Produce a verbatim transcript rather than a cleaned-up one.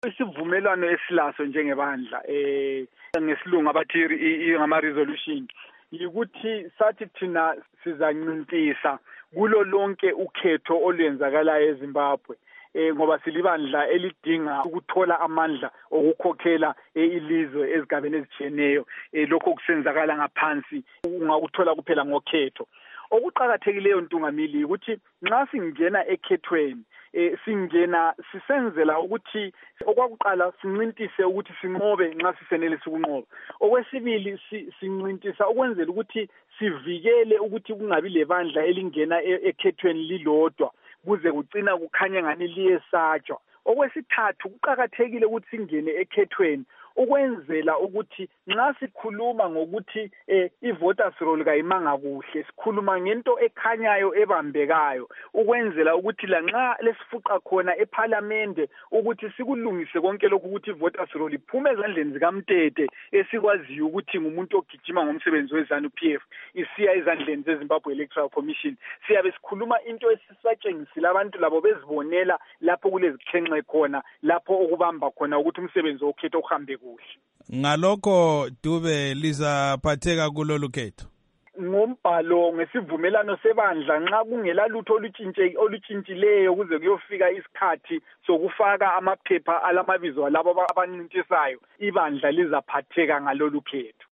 Isivumelwano esilaso njengebandla eh ngesilungu abathi ngama resolution ukuthi sathi thina sizancintisana kulo lonke ukhetho olwenzakalayo eZimbabwe eh ngoba silibandla elidinga ukuthola amandla okukhokhela ilizwe ezigabeni ezitshiyeneyo lokho kusenzakala ngaphansi ungakuthola kuphela ngokhetho. Okuqhakathekileyo Ntungamili ukuthi nxa singena ekhethweni eh singena sisenzela ukuthi okwakuqala sincintise ukuthi sinqobe nxa sisenelisa ukunqoba. Okwesibili sincintisa ukwenzela ukuthi sivikele ukuthi kungabi lebandla elingena ekhethweni lilodwa kuze kucina kukhanya ngani liyesatshwa. Okwesithathu kuqhakathekile ukuthi singene ekhethweni ukwenzela ukuthi nxa sikhuluma ngokuthi eh, i-voters roll kayimanga kuhle sikhuluma ngento ekhanyayo ebambekayo ukwenzela ukuthi la nxa lesifuqa khona eParliament ukuthi sikulungise konke lokhu ukuthi i-voters roll iphume ezandleni zikaMtete esikwaziyo ukuthi ngumuntu ogijima ngomsebenzi wezanu P F isiya ezandleni zeZimbabwe Electoral Commission. Siyabe sikhuluma into esisatshengisile abantu labo bezibonela lapho kulezikhenxe khona lapho okubamba khona ukuthi umsebenzi wokhetho uhambe kuhle. Ngalokho Dube lizaphatheka kulolu khetho ngombhalo ngesivumelano sebandla nxa kungela lutho olutshintshe olutshintshileyo kuze kuyofika isikhathi sokufaka amaphepha alamabizo alabo abancintisayo ibandla lizaphatheka ngalolu khetho.